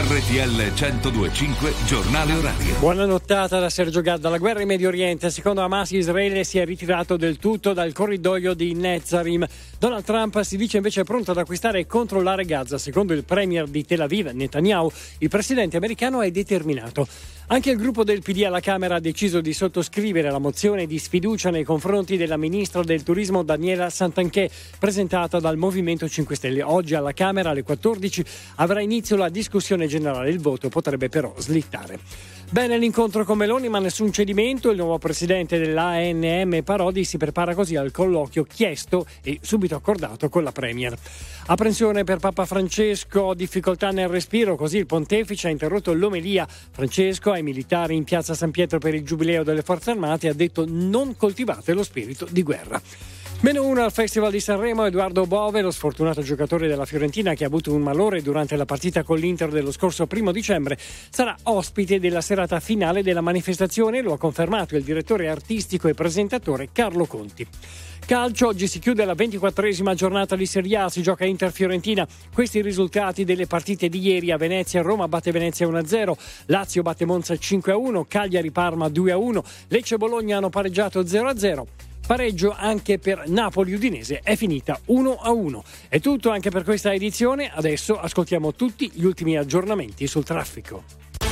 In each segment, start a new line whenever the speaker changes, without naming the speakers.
RTL 102.5 Giornale Orario.
Buona nottata da Sergio Gadda. La guerra in Medio Oriente. Secondo Hamas, Israele si è ritirato del tutto dal corridoio di Netzarim. Donald Trump si dice invece pronto ad acquistare e controllare Gaza. Secondo il premier di Tel Aviv, Netanyahu, il presidente americano è determinato. Anche il gruppo del PD alla Camera ha deciso di sottoscrivere la mozione di sfiducia nei confronti della ministra del Turismo Daniela Santanchè, presentata dal Movimento 5 Stelle. Oggi alla Camera alle 14 avrà inizio la discussione generale. Il voto potrebbe però slittare. Bene l'incontro con Meloni, ma nessun cedimento. Il nuovo presidente dell'ANM Parodi si prepara così al colloquio chiesto e subito accordato con la Premier. Apprensione per Papa Francesco, difficoltà nel respiro, così il pontefice ha interrotto l'omelia. Francesco ai militari in piazza San Pietro per il giubileo delle forze armate ha detto: non coltivate lo spirito di guerra. -1 al Festival di Sanremo. Edoardo Bove, lo sfortunato giocatore della Fiorentina che ha avuto un malore durante la partita con l'Inter dello scorso 1 dicembre, sarà ospite della serata finale della manifestazione, lo ha confermato il direttore artistico e presentatore Carlo Conti. Calcio, oggi si chiude la 24esima giornata di Serie A, si gioca Inter-Fiorentina. Questi i risultati delle partite di ieri: a Venezia Roma batte Venezia 1-0, Lazio batte Monza 5-1, Cagliari-Parma 2-1, Lecce-Bologna hanno pareggiato 0-0. Pareggio anche per Napoli-Udinese, è finita 1-1. È tutto anche per questa edizione. Adesso ascoltiamo tutti gli ultimi aggiornamenti sul traffico.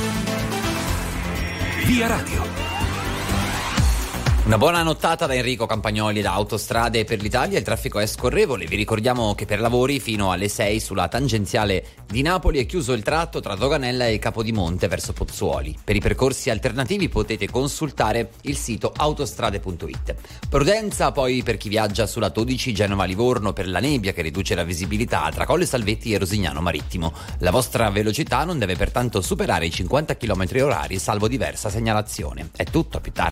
Via Radio.
Una buona nottata da Enrico Campagnoli da Autostrade per l'Italia. Il traffico è scorrevole. Vi ricordiamo che per lavori fino alle 6 sulla tangenziale di Napoli è chiuso il tratto tra Doganella e Capodimonte verso Pozzuoli. Per i percorsi alternativi potete consultare il sito autostrade.it. Prudenza poi per chi viaggia sulla 12 Genova-Livorno per la nebbia che riduce la visibilità tra Colle Salvetti e Rosignano Marittimo. La vostra velocità non deve pertanto superare i 50 km/h salvo diversa segnalazione. È tutto, a più tardi.